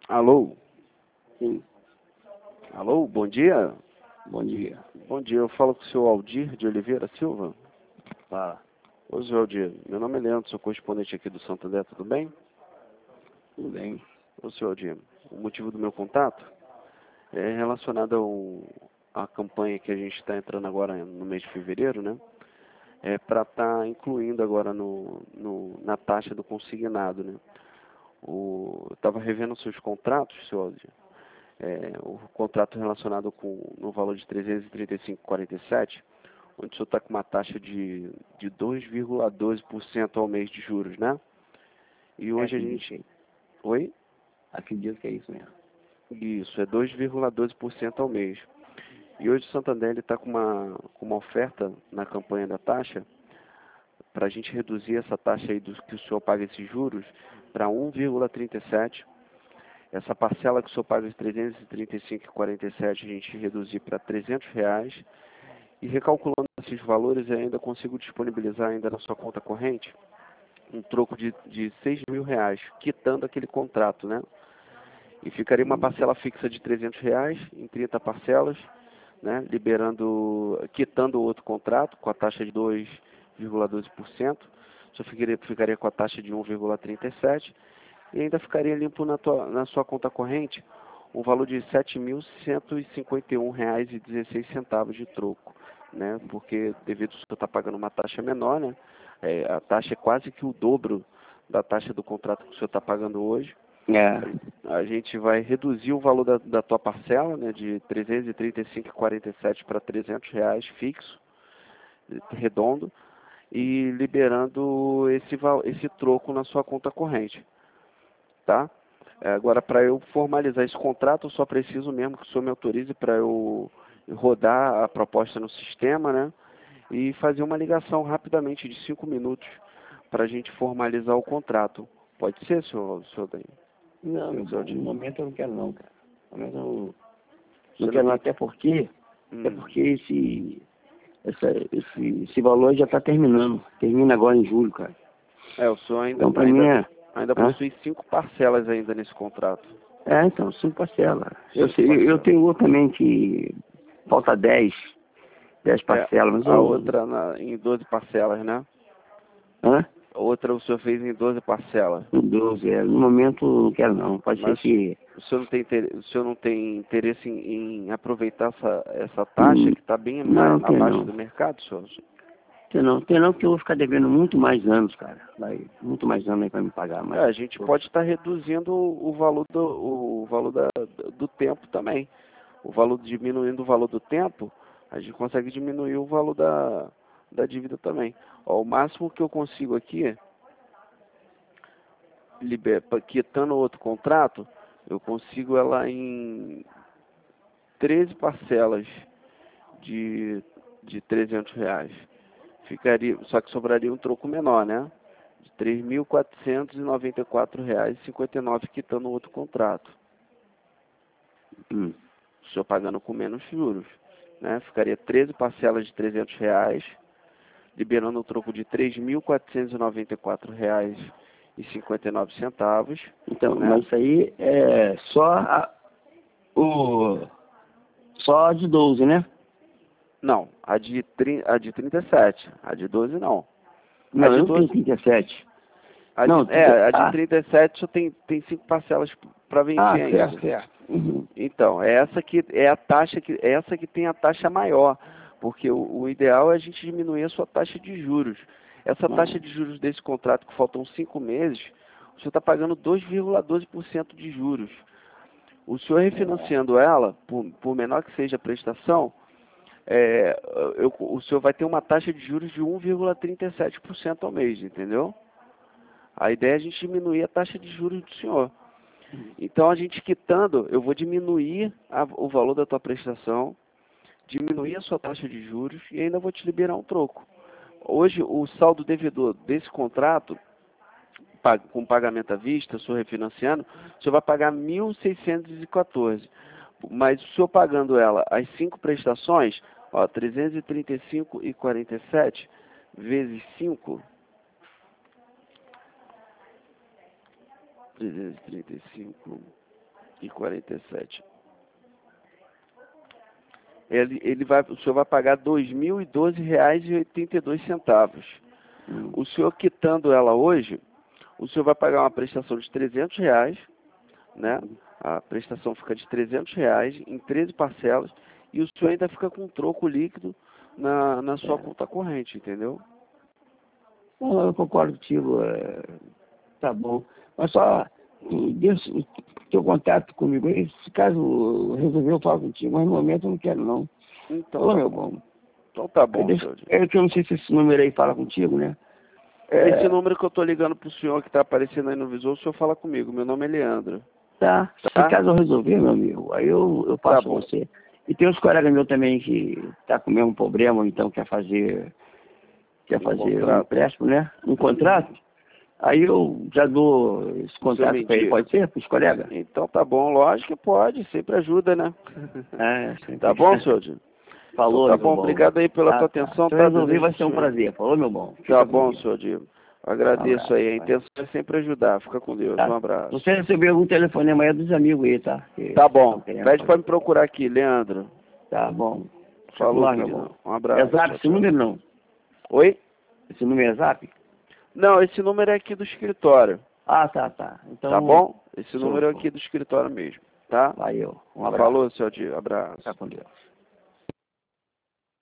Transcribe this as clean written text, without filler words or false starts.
Alô? Sim, Alô, bom dia? bom dia. Bom dia, eu falo com o senhor Aldir de Oliveira Silva. Fala, Ô, senhor Aldir, meu nome é Leandro, sou correspondente aqui do Santander, tudo bem? tudo bem? Ô, senhor Aldir, o motivo do meu contato é relacionado à campanha que a gente está entrando agora no mês de fevereiro, né? É para estar incluindo agora na taxa do consignado, né? Eu estava revendo seus contratos, senhor Aldir. O contrato relacionado no valor de 335,47, onde o senhor está com uma taxa de 2,12% ao mês de juros, né? E hoje a Acredito, gente... Oi? acredito que é isso mesmo. Isso, é 2,12% ao mês. E hoje o Santander está com uma oferta na campanha da taxa, para a gente reduzir essa taxa aí que o senhor paga esses juros para 1,37%. Essa parcela que o senhor paga de 335,47 a gente reduzir para R$ 300. E recalculando esses valores, eu ainda consigo disponibilizar ainda na sua conta corrente um troco de R$ 6.000, quitando aquele contrato, né? E ficaria uma parcela fixa de R$ 300 em 30 parcelas, né? Quitando o outro contrato com a taxa de 2,12%. Só ficaria com a taxa de 1,37%. E ainda ficaria limpo na sua conta corrente um valor de R$ 7.151,16 de troco, né? Porque devido ao senhor estar pagando uma taxa menor, né? A taxa é quase que o dobro da taxa do contrato que o senhor está pagando hoje. É, A gente vai reduzir o valor da tua parcela, né? De 335,47 para R$ 300 fixo, redondo, e liberando esse troco na sua conta corrente, tá? Agora, para eu formalizar esse contrato, eu só preciso mesmo que o senhor me autorize para eu rodar a proposta no sistema, né? E fazer uma ligação rapidamente de 5 minutos para a gente formalizar o contrato. Pode ser, senhor Dani? não, meu Senhor bom, no Aldir? momento eu não quero não, cara. No momento eu Você não quero não, tem... até porque esse valor já está terminando. Termina agora em julho, cara. O senhor Então, para mim ainda hã? possui 5 parcelas ainda nesse contrato. Então, 5 parcelas. Eu 5 sei, eu parcelas. tenho outra também que falta 10 parcelas, mas A eu... outra em 12 parcelas, né? Hã? A outra o senhor fez em 12 parcelas. Em 12, no momento eu não quero não. Pode ser Mas que... o senhor não tem interesse em aproveitar essa taxa que está bem Não, tem abaixo não. do mercado, senhor? Tem não, porque eu vou ficar devendo muito mais anos, cara. Vai, muito mais anos aí pra me pagar, mas... A gente pode estar reduzindo o valor do tempo também. Diminuindo o valor do tempo, a gente consegue diminuir o valor da dívida também. Ó, o máximo que eu consigo aqui, quitando o outro contrato, eu consigo ela em 13 parcelas de R$ 300. Só que sobraria um troco menor, né? De R$ 3.494,59, quitando o outro contrato. Hum. O senhor pagando com menos juros, né? Ficaria 13 parcelas de R$ 300, liberando o troco de R$ 3.494,59, Então, né? mas isso aí é só de 12, né? Não, a de 37, a de 12 não. A Não, de eu tenho 12, 37. a de, Não, a de 37 só tem 5 parcelas para vencer certo, ainda. certo. Uhum. Então, essa que é a taxa essa que tem a taxa maior, porque o ideal é a gente diminuir a sua taxa de juros. Essa taxa Ah, de juros desse contrato que faltam 5 meses, o senhor está pagando 2,12% de juros. O senhor refinanciando ela, por menor que seja a prestação, o senhor vai ter uma taxa de juros de 1,37% ao mês, entendeu? A ideia é a gente diminuir a taxa de juros do senhor. Então, a gente quitando, eu vou diminuir o valor da tua prestação, diminuir a sua taxa de juros e ainda vou te liberar um troco. Hoje, o saldo devedor desse contrato, com pagamento à vista, o senhor refinanciando, o senhor vai pagar 1.614. Mas o senhor pagando ela, as 5 prestações, ó, 335,47 vezes 5, 335 e 47. O senhor vai pagar R$ 2.012,82. O senhor quitando ela hoje, o senhor vai pagar uma prestação de R$ 300, né? A prestação fica de R$ 300 em 13 parcelas e o senhor ainda fica com um troco líquido na sua conta corrente, entendeu? Não, eu concordo contigo, tá bom. Mas só deixa o teu contato comigo aí, se caso resolver eu falo contigo, mas no momento eu não quero não. Então, Ô, tá meu bom. bom. Então tá bom, senhor. Eu não sei se esse número aí fala contigo, né? Esse número que eu tô ligando pro senhor que tá aparecendo aí no visor, o senhor fala comigo. Meu nome é Leandro. Tá. Tá? Se caso eu resolver, meu amigo, aí eu passo Tá com bom. você. E tem uns colegas meus também que tá com o mesmo problema, então quer fazer um empréstimo, né? Um contrato. Aí eu já dou esse contato para ele, pode ser, para os colegas? Então tá bom, lógico que pode, sempre ajuda, né? Sempre. Tá bom, senhor? Falou, Então, tá meu bom, bom. obrigado aí pela tua atenção. Se eu Tá? resolver, vai ser um Desejo prazer. Falou, meu bom. Tá Fica bom, comigo. senhor Diego. Agradeço aí. A intenção é sempre ajudar. Fica com Deus. Tá. Um abraço. Você recebeu algum telefonema aí dos amigos aí, tá? Tá bom. Pede pra me procurar aqui, Leandro. Tá bom. Falou, lá, meu querido. bom. Um abraço. É zap esse número, não? Oi? Esse número é zap? Não, esse número é aqui do escritório. Ah, tá. Então, tá bom? Esse número é aqui do escritório mesmo, tá? Valeu. Um abraço. Falou, senhor Diego. Abraço. Fica com Deus.